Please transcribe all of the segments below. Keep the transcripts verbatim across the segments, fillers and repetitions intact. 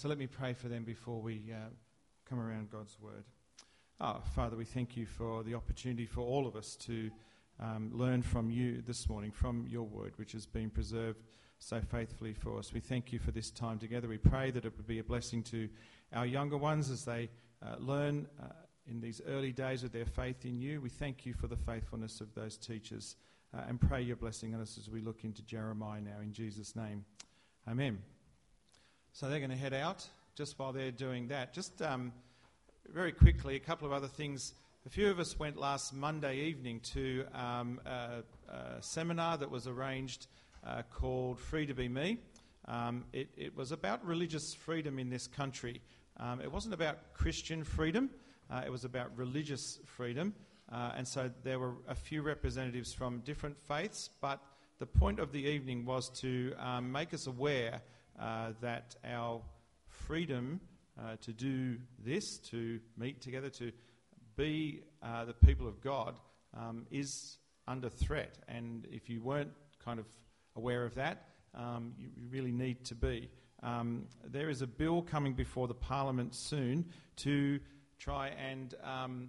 so let me pray for them before we uh, come around God's word. Oh, Father, we thank you for the opportunity for all of us to um, learn from you this morning, from your word, which has been preserved so faithfully for us. We thank you for this time together. We pray that it would be a blessing to our younger ones as they uh, learn uh, in these early days of their faith in you. We thank you for the faithfulness of those teachers uh, and pray your blessing on us as we look into Jeremiah now, in Jesus' name. Amen. So they're going to head out. Just while they're doing that, just um, very quickly, a couple of other things. A few of us went last Monday evening to um, a, a seminar that was arranged uh, called Free to Be Me. Um, it, it was about religious freedom in this country. Um, it wasn't about Christian freedom. Uh, it was about religious freedom. Uh, and so there were a few representatives from different faiths, but the point of the evening was to um, make us aware uh, that our freedom uh, to do this, to meet together, to be uh, the people of God, um, is under threat. And if you weren't kind of aware of that, um, you, you really need to be. Um, there is a bill coming before the Parliament soon to try and um,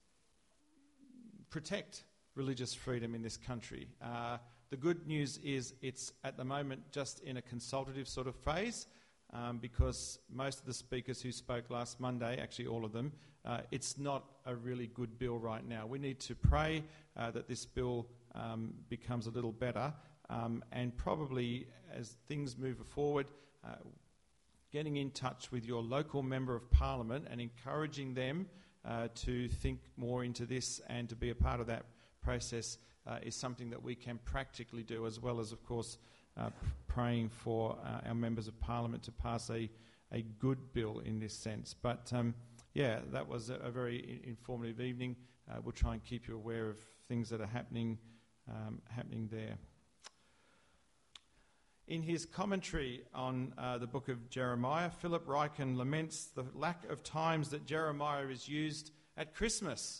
protect religious freedom in this country. Uh, the good news is it's at the moment just in a consultative sort of phase. Um, because most of the speakers who spoke last Monday, actually all of them, uh, it's not a really good bill right now. We need to pray uh, that this bill um, becomes a little better, um, and probably as things move forward, uh, getting in touch with your local member of parliament and encouraging them uh, to think more into this and to be a part of that process uh, is something that we can practically do, as well as, of course, Uh, praying for uh, our members of parliament to pass a, a good bill in this sense. But um, yeah, that was a, a very I- informative evening. Uh, we'll try and keep you aware of things that are happening um, happening there. In his commentary on uh, the book of Jeremiah, Philip Ryken laments the lack of times that Jeremiah is used at Christmas.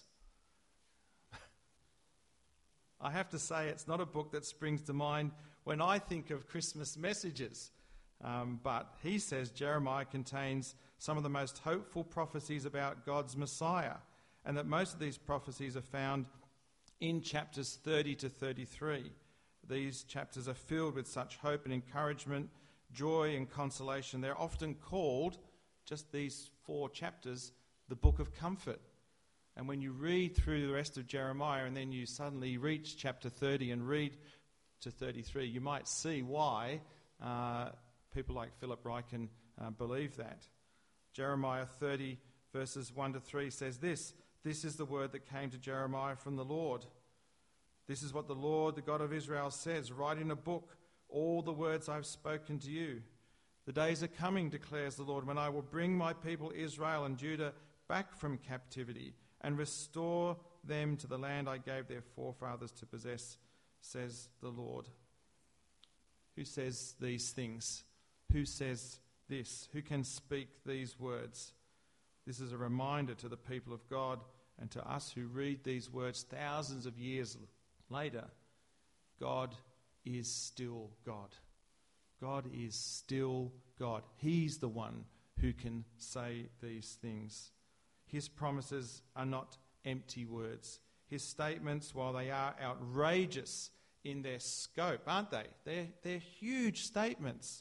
I have to say, it's not a book that springs to mind when I think of Christmas messages. Um, but he says Jeremiah contains some of the most hopeful prophecies about God's Messiah, and that most of these prophecies are found in chapters thirty to thirty-three. These chapters are filled with such hope and encouragement, joy and consolation. They're often called, just these four chapters, the Book of Comfort. And when you read through the rest of Jeremiah and then you suddenly reach chapter thirty and read to thirty-three, you might see why uh, people like Philip Ryken uh, believe that. Jeremiah thirty verses one to three says this: "This is the word that came to Jeremiah from the Lord. This is what the Lord, the God of Israel, says. Write in a book all the words I've spoken to you. The days are coming, declares the Lord, when I will bring my people Israel and Judah back from captivity and restore them to the land I gave their forefathers to possess, says the Lord." Who says these things? Who says this? Who can speak these words? This is a reminder to the people of God and to us who read these words thousands of years later. God is still God. God is still God. He's the one who can say these things. His promises are not empty words. His statements, while they are outrageous in their scope, aren't they? They're, they're huge statements.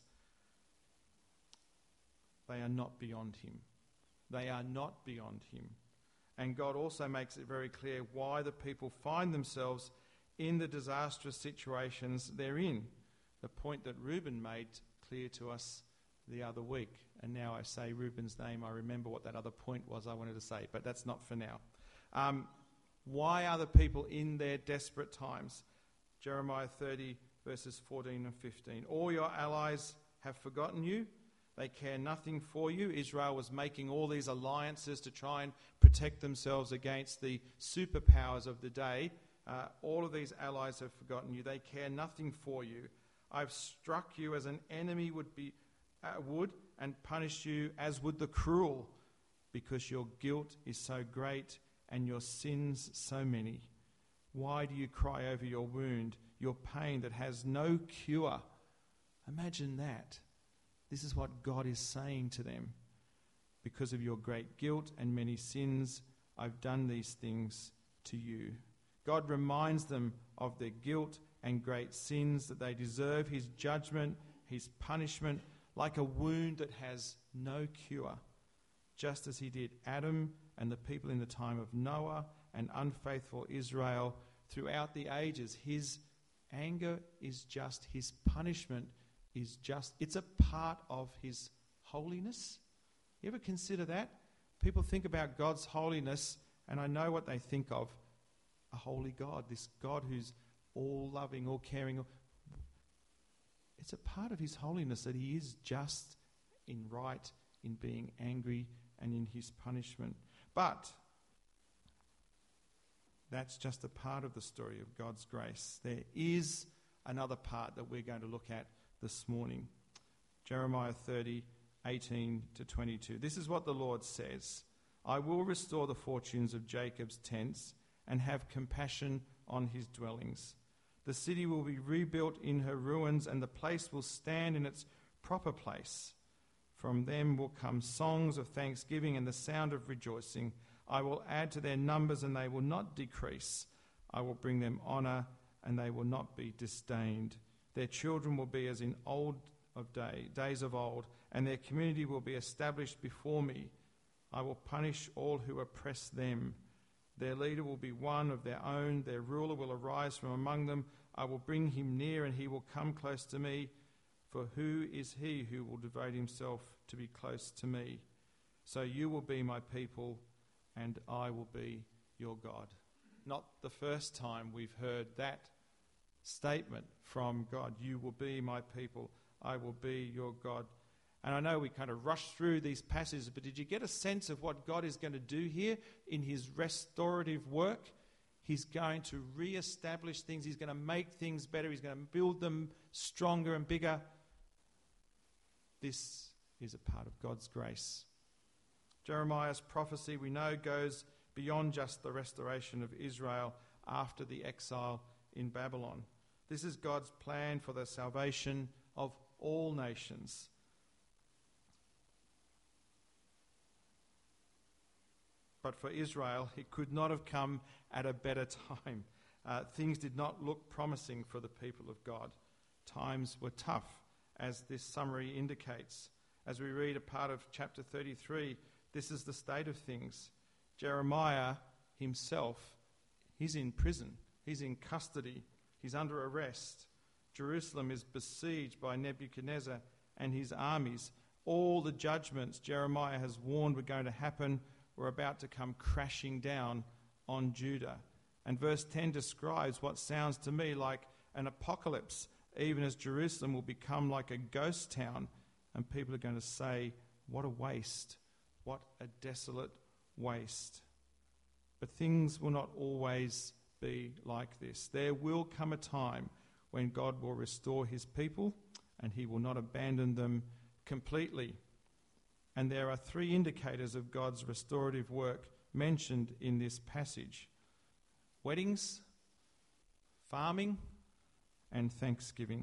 They are not beyond him. They are not beyond him. And God also makes it very clear why the people find themselves in the disastrous situations they're in. The point that Reuben made clear to us the other week. And now I say Reuben's name, I remember what that other point was I wanted to say, but that's not for now. Um, why are the people in their desperate times? Jeremiah thirty, verses fourteen and fifteen. "All your allies have forgotten you. They care nothing for you." Israel was making all these alliances to try and protect themselves against the superpowers of the day. Uh, all of these allies have forgotten you. They care nothing for you. I've struck you as an enemy would be uh, would and punished you as would the cruel, because your guilt is so great and your sins so many. Why do you cry over your wound, your pain that has no cure? Imagine that. This is what God is saying to them. Because of your great guilt and many sins, I've done these things to you. God reminds them of their guilt and great sins, that they deserve his judgment, his punishment, like a wound that has no cure, just as he did Adam and the people in the time of Noah and unfaithful Israel throughout the ages. His anger is just, his punishment is just, it's a part of his holiness. You ever consider that? People think about God's holiness, and I know what they think of. A holy God, this God who's all loving, all caring. It's a part of his holiness that he is just in right, in being angry, and in his punishment. But that's just a part of the story of God's grace. There is another part that we're going to look at this morning. Jeremiah thirty, eighteen to twenty-two. This is what the Lord says. I will restore the fortunes of Jacob's tents and have compassion on his dwellings. The city will be rebuilt in her ruins, and the place will stand in its proper place. From them will come songs of thanksgiving and the sound of rejoicing. I will add to their numbers, and they will not decrease. I will bring them honour, and they will not be disdained. Their children will be as in old of day, days of old, and their community will be established before me. I will punish all who oppress them. Their leader will be one of their own. Their ruler will arise from among them. I will bring him near, and he will come close to me. For who is he who will devote himself to be close to me? So you will be my people, and I will be your God. Not the first time we've heard that statement from God. You will be my people, I will be your God. And I know we kind of rush through these passages, but did you get a sense of what God is going to do here in his restorative work? He's going to re-establish things. He's going to make things better. He's going to build them stronger and bigger. This is a part of God's grace. Jeremiah's prophecy, we know, goes beyond just the restoration of Israel after the exile in Babylon. This is God's plan for the salvation of all nations. But for Israel, it could not have come at a better time. Uh, things did not look promising for the people of God. Times were tough, as this summary indicates. As we read a part of chapter thirty-three, this is the state of things. Jeremiah himself, he's in prison. He's in custody. He's under arrest. Jerusalem is besieged by Nebuchadnezzar and his armies. All the judgments Jeremiah has warned were going to happen were about to come crashing down on Judah. And verse ten describes what sounds to me like an apocalypse, even as Jerusalem will become like a ghost town, and people are going to say, what a waste, what a desolate waste. But things will not always be like this. There will come a time when God will restore his people, and he will not abandon them completely. And there are three indicators of God's restorative work mentioned in this passage: weddings, farming, and thanksgiving.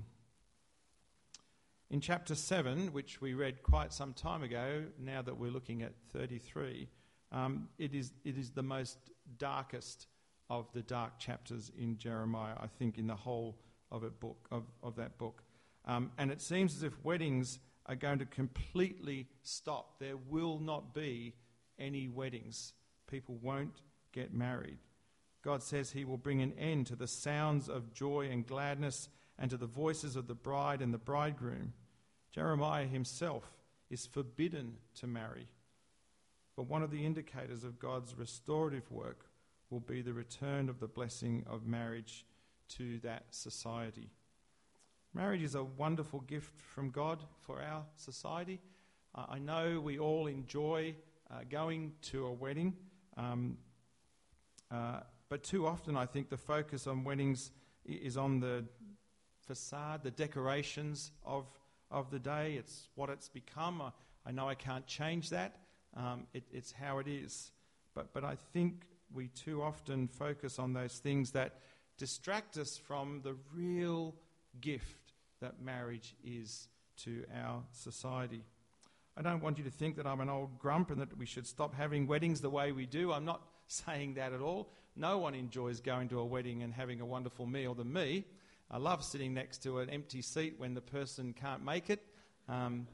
In chapter seven, which we read quite some time ago, now that we're looking at thirty-three, um, it is it is the most darkest of the dark chapters in Jeremiah, I think, in the whole of a book of, of that book. Um, and it seems as if weddings are going to completely stop. There will not be any weddings. People won't get married. God says he will bring an end to the sounds of joy and gladness and to the voices of the bride and the bridegroom. Jeremiah himself is forbidden to marry. But one of the indicators of God's restorative work will be the return of the blessing of marriage to that society. Marriage is a wonderful gift from God for our society. Uh, I know we all enjoy uh, going to a wedding, um, uh, but too often I think the focus on weddings is on the facade, the decorations of, of the day. It's what it's become. I, I know I can't change that. Um, it, it's how it is. But, but I think we too often focus on those things that distract us from the real gift that marriage is to our society. I don't want you to think that I'm an old grump and that we should stop having weddings the way we do. I'm not saying that at all. No one enjoys going to a wedding and having a wonderful meal than me. I love sitting next to an empty seat when the person can't make it. Um,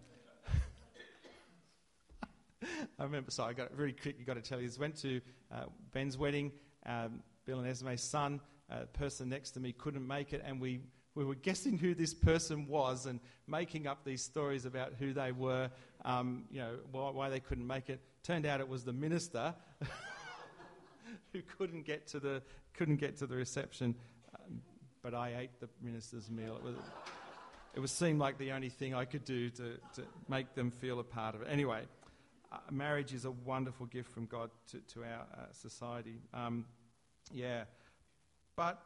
I remember, sorry, I got it very quick, you've got to tell you this. Went to uh, Ben's wedding, um, Bill and Esme's son. A uh, person next to me couldn't make it, and we, we were guessing who this person was and making up these stories about who they were, um, you know, why, why they couldn't make it. Turned out it was the minister who couldn't get to the couldn't get to the reception, um, but I ate the minister's meal. It was it was seemed like the only thing I could do to, to make them feel a part of it. Anyway. Uh, marriage is a wonderful gift from God to, to our uh, society. Um, yeah. But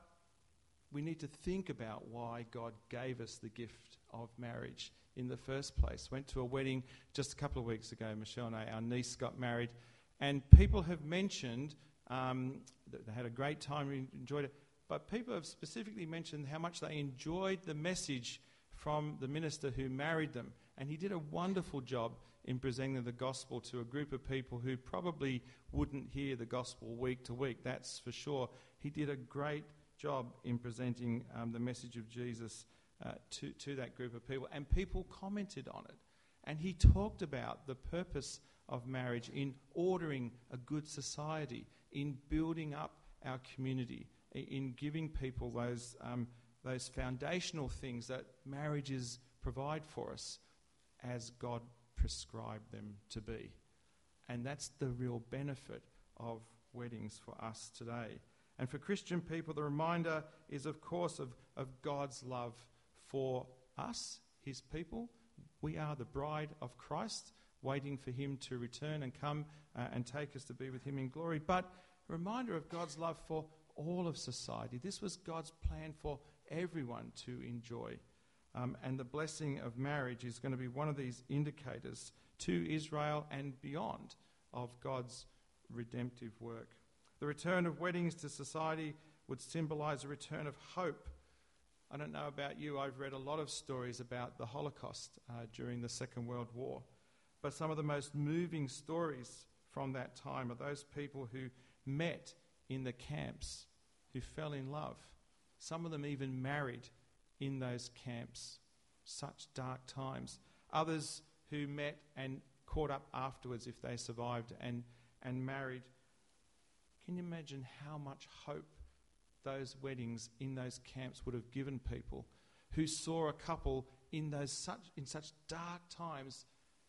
we need to think about why God gave us the gift of marriage in the first place. Went to a wedding just a couple of weeks ago. Michelle and I, our niece, got married. And people have mentioned um, that they had a great time, enjoyed it. But people have specifically mentioned how much they enjoyed the message from the minister who married them. And he did a wonderful job in presenting the gospel to a group of people who probably wouldn't hear the gospel week to week, that's for sure. He did a great job in presenting um, the message of Jesus uh, to, to that group of people, and people commented on it. And he talked about the purpose of marriage in ordering a good society, in building up our community, in giving people those, um, those foundational things that marriages provide for us as God prescribed them to be. And that's the real benefit of weddings for us today. And for Christian people, the reminder is, of course, of, of God's love for us, his people. We are the bride of Christ, waiting for him to return and come uh, and take us to be with him in glory. But a reminder of God's love for all of society. This was God's plan for everyone to enjoy. Um, and the blessing of marriage is going to be one of these indicators to Israel and beyond of God's redemptive work. The return of weddings to society would symbolise a return of hope. I don't know about you, I've read a lot of stories about the Holocaust uh, during the Second World War. But some of the most moving stories from that time are those people who met in the camps, who fell in love. Some of them even married in those camps. Such dark times. Others who met and caught up afterwards if they survived and, and married. Can you imagine how much hope those weddings in those camps would have given people who saw a couple in those such in such dark times?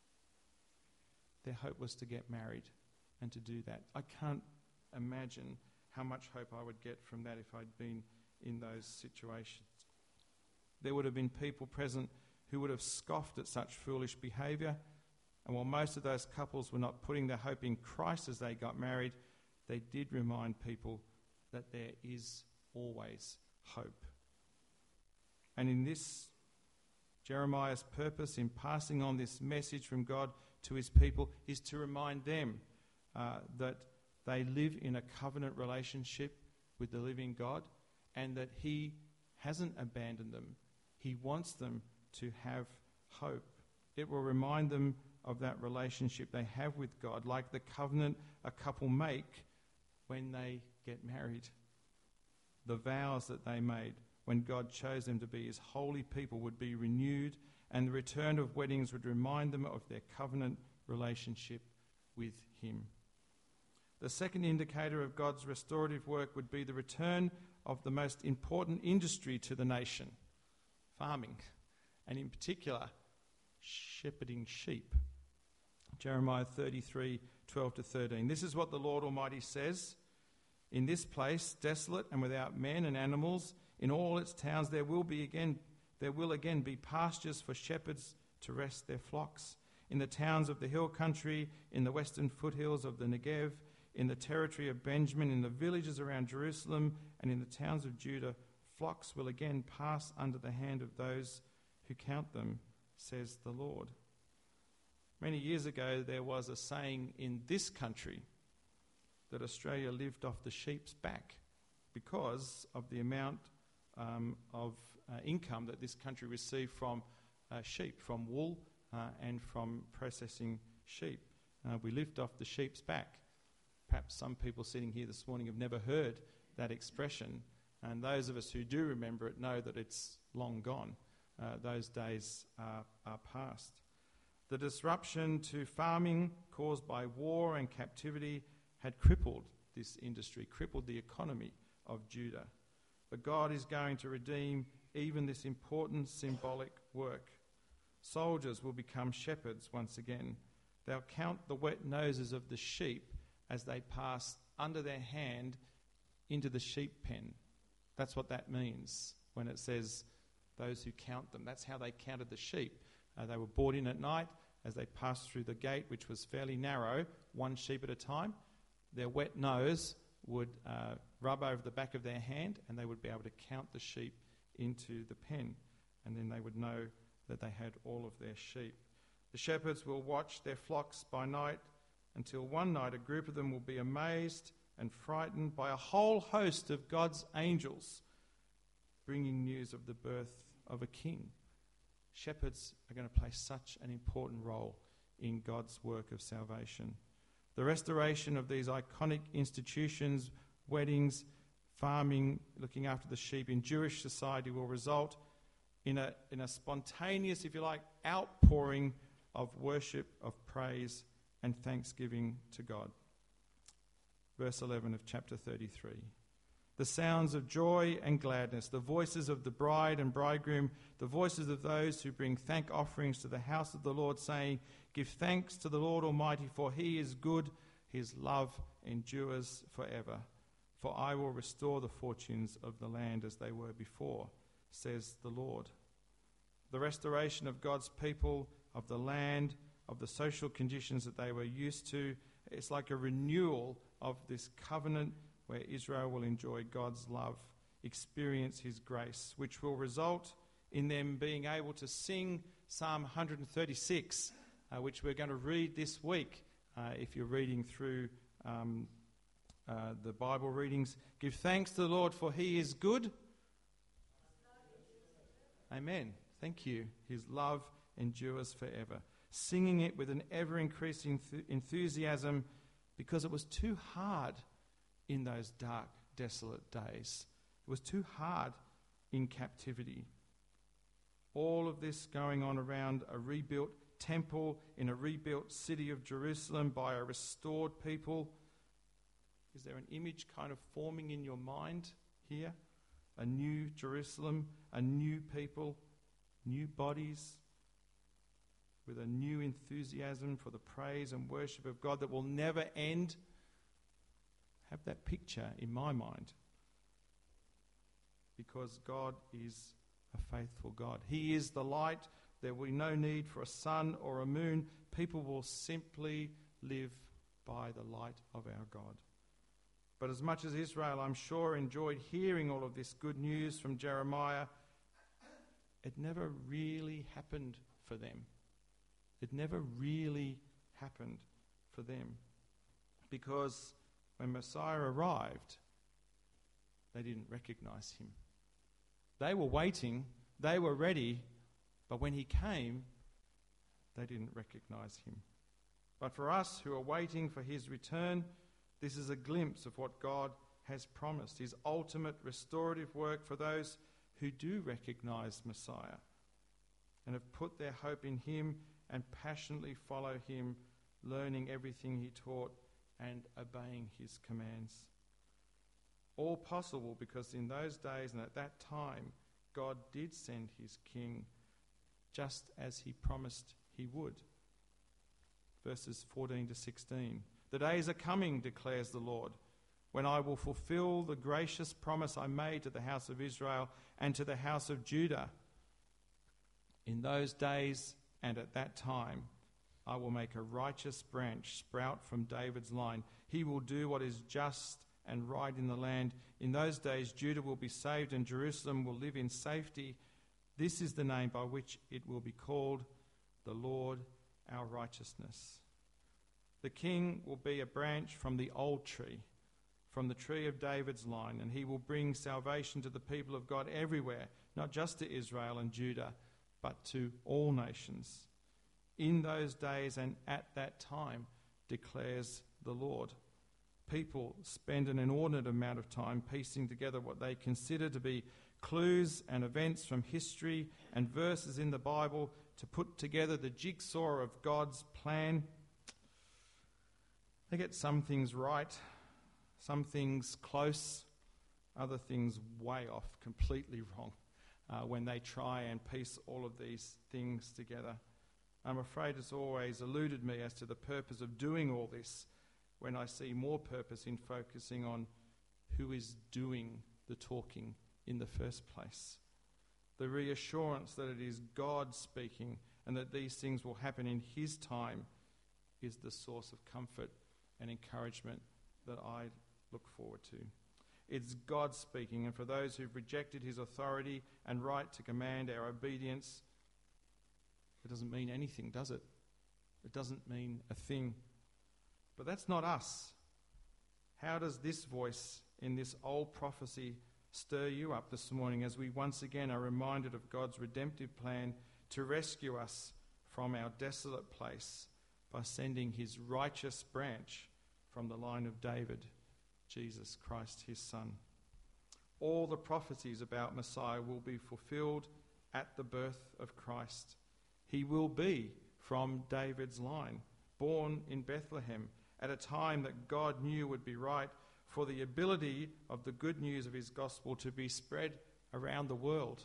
Their hope was to get married and to do that. I can't imagine how much hope I would get from that if I'd been in those situations. There would have been people present who would have scoffed at such foolish behaviour. And while most of those couples were not putting their hope in Christ as they got married, they did remind people that there is always hope. And in this, Jeremiah's purpose in passing on this message from God to his people is to remind them uh, that they live in a covenant relationship with the living God and that he hasn't abandoned them. He wants them to have hope. It will remind them of that relationship they have with God, like the covenant a couple make when they get married. The vows that they made when God chose them to be his holy people would be renewed, and the return of weddings would remind them of their covenant relationship with him. The second indicator of God's restorative work would be the return of the most important industry to the nation, farming, and in particular, shepherding sheep. Jeremiah thirty-three, twelve to thirteen. This is what the Lord Almighty says. In this place, desolate and without men and animals, in all its towns there will be again there will again be pastures for shepherds to rest their flocks. In the towns of the hill country, in the western foothills of the Negev, in the territory of Benjamin, in the villages around Jerusalem, and in the towns of Judah, flocks will again pass under the hand of those who count them, says the Lord. Many years ago, there was a saying in this country that Australia lived off the sheep's back because of the amount um, of uh, income that this country received from uh, sheep, from wool uh, and from processing sheep. Uh, we lift off the sheep's back. Perhaps some people sitting here this morning have never heard that expression, and those of us who do remember it know that it's long gone. Uh, those days are, are past. The disruption to farming caused by war and captivity had crippled this industry, crippled the economy of Judah. But God is going to redeem even this important symbolic work. Soldiers will become shepherds once again. They'll count the wet noses of the sheep as they pass under their hand into the sheep pen. That's what that means when it says those who count them. That's how they counted the sheep. Uh, they were brought in at night as they passed through the gate, which was fairly narrow, one sheep at a time. Their wet nose would uh, rub over the back of their hand, and they would be able to count the sheep into the pen, and then they would know that they had all of their sheep. The shepherds will watch their flocks by night until one night a group of them will be amazed and frightened by a whole host of God's angels bringing news of the birth of a king. Shepherds are going to play such an important role in God's work of salvation. The restoration of these iconic institutions, weddings, farming, looking after the sheep in Jewish society will result in a, in a spontaneous, if you like, outpouring of worship, of praise and thanksgiving to God. Verse eleven of chapter thirty-three. The sounds of joy and gladness, the voices of the bride and bridegroom, the voices of those who bring thank offerings to the house of the Lord, saying, "Give thanks to the Lord Almighty, for he is good, his love endures forever. For I will restore the fortunes of the land as they were before, says the Lord." The restoration of God's people, of the land, of the social conditions that they were used to, it's like a renewal of this covenant where Israel will enjoy God's love, experience his grace, which will result in them being able to sing Psalm one thirty-six, uh, which we're going to read this week. Uh, if you're reading through um, uh, the Bible readings, give thanks to the Lord, for he is good. Amen. Thank you. His love endures forever. Singing it with an ever-increasing th- enthusiasm, because it was too hard in those dark, desolate days. It was too hard in captivity. All of this going on around a rebuilt temple in a rebuilt city of Jerusalem by a restored people. Is there an image kind of forming in your mind here? A new Jerusalem, a new people, new bodies, with a new enthusiasm for the praise and worship of God that will never end. Have that picture in my mind, because God is a faithful God. He is the light. There will be no need for a sun or a moon. People will simply live by the light of our God. But as much as Israel, I'm sure, enjoyed hearing all of this good news from Jeremiah, it never really happened for them. It never really happened for them, because when Messiah arrived, they didn't recognize him. They were waiting, they were ready, but when he came, they didn't recognize him. But for us who are waiting for his return, this is a glimpse of what God has promised, his ultimate restorative work for those who do recognize Messiah and have put their hope in him and passionately follow him, learning everything he taught and obeying his commands. All possible because in those days and at that time, God did send his king just as he promised he would. Verses fourteen to sixteen. The days are coming, declares the Lord, when I will fulfill the gracious promise I made to the house of Israel and to the house of Judah. In those days and at that time, I will make a righteous branch sprout from David's line. He will do what is just and right in the land. In those days, Judah will be saved and Jerusalem will live in safety. This is the name by which it will be called, the Lord our righteousness. The king will be a branch from the old tree, from the tree of David's line, and he will bring salvation to the people of God everywhere, not just to Israel and Judah, but to all nations. In those days and at that time, declares the Lord. People spend an inordinate amount of time piecing together what they consider to be clues and events from history and verses in the Bible to put together the jigsaw of God's plan. They get some things right, some things close, other things way off, completely wrong, uh, when they try and piece all of these things together. I'm afraid it's always eluded me as to the purpose of doing all this, when I see more purpose in focusing on who is doing the talking in the first place. The reassurance that it is God speaking and that these things will happen in his time is the source of comfort and encouragement that I look forward to. It's God speaking, and for those who've rejected his authority and right to command our obedience, it doesn't mean anything, does it? It doesn't mean a thing. But that's not us. How does this voice in this old prophecy stir you up this morning as we once again are reminded of God's redemptive plan to rescue us from our desolate place by sending his righteous branch from the line of David, Jesus Christ, his son? All the prophecies about Messiah will be fulfilled at the birth of Christ. He will be from David's line, born in Bethlehem, at a time that God knew would be right for the ability of the good news of his gospel to be spread around the world.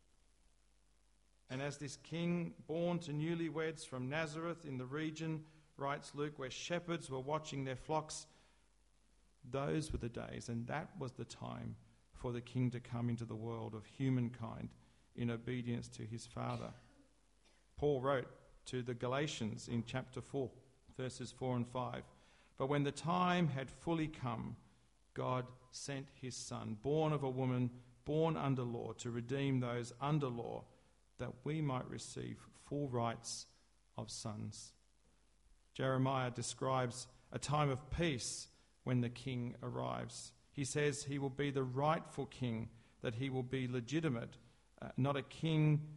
And as this king, born to newlyweds from Nazareth in the region, writes Luke, where shepherds were watching their flocks, those were the days, and that was the time for the king to come into the world of humankind in obedience to his Father. Paul wrote to the Galatians in chapter four, verses four and five, "But when the time had fully come, God sent his Son, born of a woman, born under law, to redeem those under law, that we might receive full rights of sons." Jeremiah describes a time of peace when the king arrives. He says he will be the rightful king, that he will be legitimate, uh, not a king,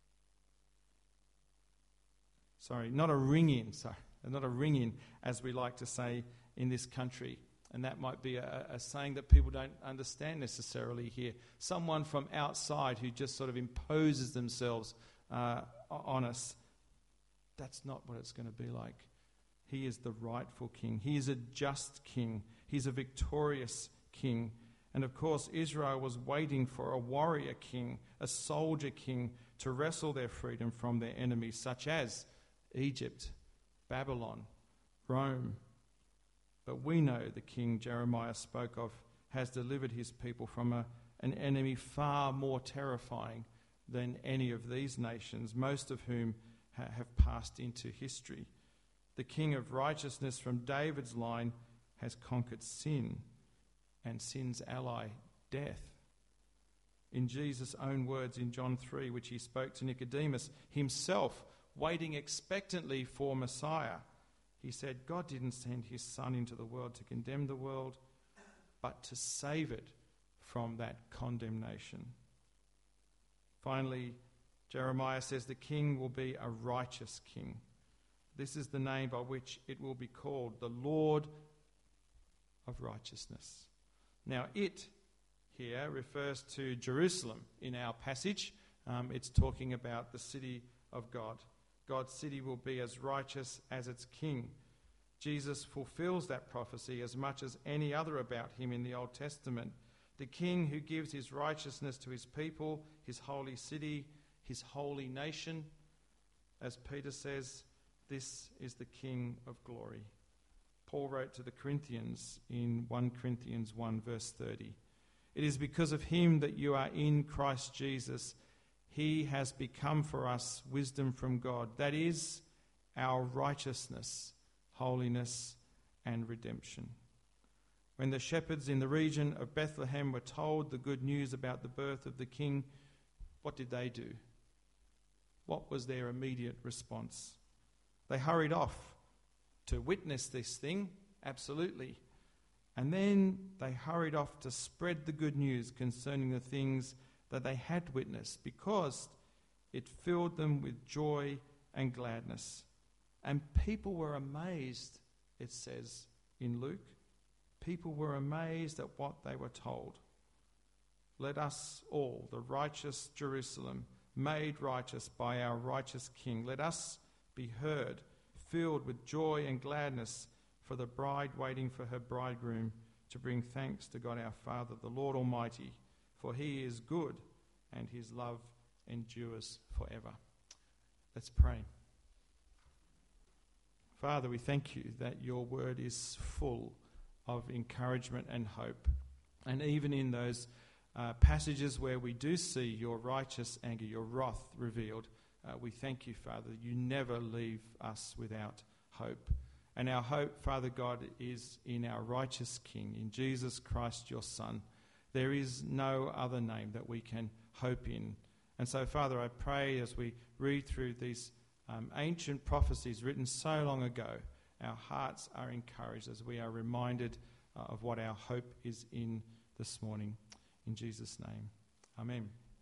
sorry, not a ring-in, sorry, not a ring-in, as we like to say in this country. And that might be a, a saying that people don't understand necessarily here. Someone from outside who just sort of imposes themselves uh, on us. That's not what it's going to be like. He is the rightful king. He is a just king. He's a victorious king. And of course, Israel was waiting for a warrior king, a soldier king, to wrestle their freedom from their enemies, such as Egypt, Babylon, Rome. But we know the king Jeremiah spoke of has delivered his people from a, an enemy far more terrifying than any of these nations, most of whom ha- have passed into history. The king of righteousness from David's line has conquered sin and sin's ally, death. In Jesus' own words in John three, which he spoke to Nicodemus, himself waiting expectantly for Messiah, he said, God didn't send his Son into the world to condemn the world, but to save it from that condemnation. Finally, Jeremiah says the king will be a righteous king. This is the name by which it will be called, the Lord of righteousness. Now, it here refers to Jerusalem in our passage. Um, it's talking about the city of God. God's city will be as righteous as its king. Jesus fulfills that prophecy as much as any other about him in the Old Testament. The king who gives his righteousness to his people, his holy city, his holy nation. As Peter says, this is the King of glory. Paul wrote to the Corinthians in First Corinthians one verse thirty. It is because of him that you are in Christ Jesus. He has become for us wisdom from God. That is our righteousness, holiness, and redemption. When the shepherds in the region of Bethlehem were told the good news about the birth of the king, what did they do? What was their immediate response? They hurried off to witness this thing, absolutely. And then they hurried off to spread the good news concerning the things that they had witnessed, because It filled them with joy and gladness. And people were amazed, it says in Luke. People were amazed at what they were told. Let us all, the righteous Jerusalem, made righteous by our righteous King, let us be heard, filled with joy and gladness for the bride waiting for her bridegroom, to bring thanks to God our Father, the Lord Almighty, for he is good and his love endures forever. Let's pray. Father, we thank you that your word is full of encouragement and hope. And even in those uh, passages where we do see your righteous anger, your wrath revealed, uh, we thank you, Father, you never leave us without hope. And our hope, Father God, is in our righteous King, in Jesus Christ, your Son. There is no other name that we can hope in. And so, Father, I pray as we read through these um, ancient prophecies written so long ago, our hearts are encouraged as we are reminded uh, of what our hope is in this morning. In Jesus' name, amen.